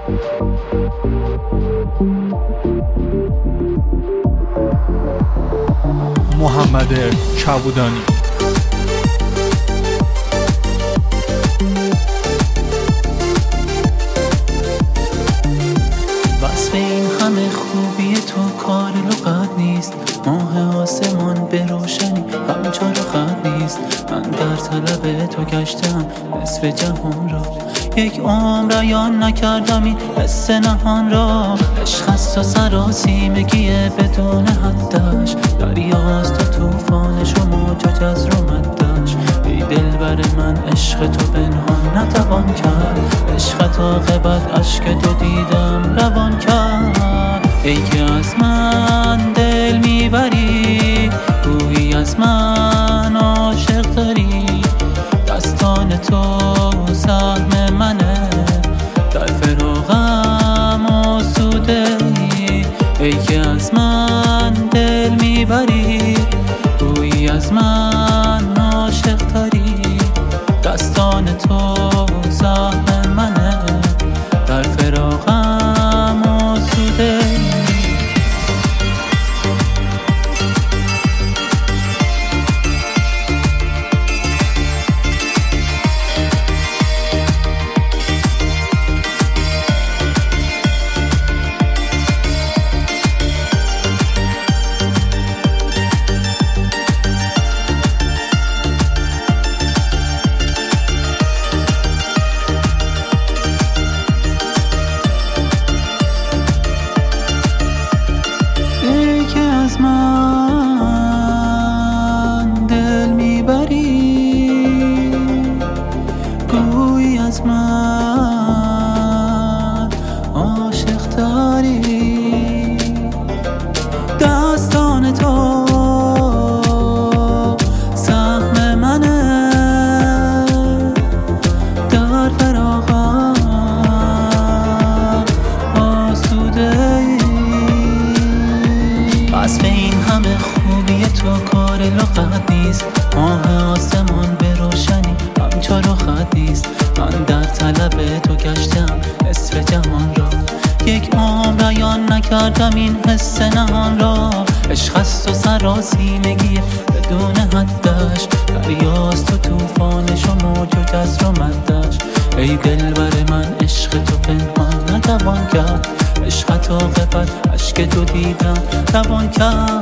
محمد کبودانی. وصف این همه خوبی تو کار لغت نیست، ماه آسمان به روشنی همچار خط نیست. من در طلب تو گشتم نصف جهان را، یک عمر عیان نکردم این حس نهان را. عشق است و سراسیمگی بدون حدش، دریاست و توفانش و موج و جزر و مدش. ای دلبر من عشق تو پنهان نتوان کرد، عشقت عاقبت اشک تو دیدم روان کرد. ای که از من دل میبری، گویی از من عاشق داری. دستان تو سهم منه، در فراقم آسوده ای. ای که از من دل میبری، گویی از من عاشق داری. دستان تو سهم منه، در فراقم آسوده ای. از من دل میبری، گویی از من عاشق داری. دستان تو سهم منه، در فراقم آسوده ای. وصف این همه خوبی تو کار لغت نیست، ماه آسمان به روشنی همچار خط نیست. من در طلب تو گشتم نصف جهان را، یک عمر عیان نکردم این حس نهان را. عشق است و سراسیمگی بدون حدش، دریاست و توفانش و موج و جزر و مدش. ای دلبر من عشق تو پنهان نتوان کرد، عشقت عاقبت اشک تو دیدم روان کرد.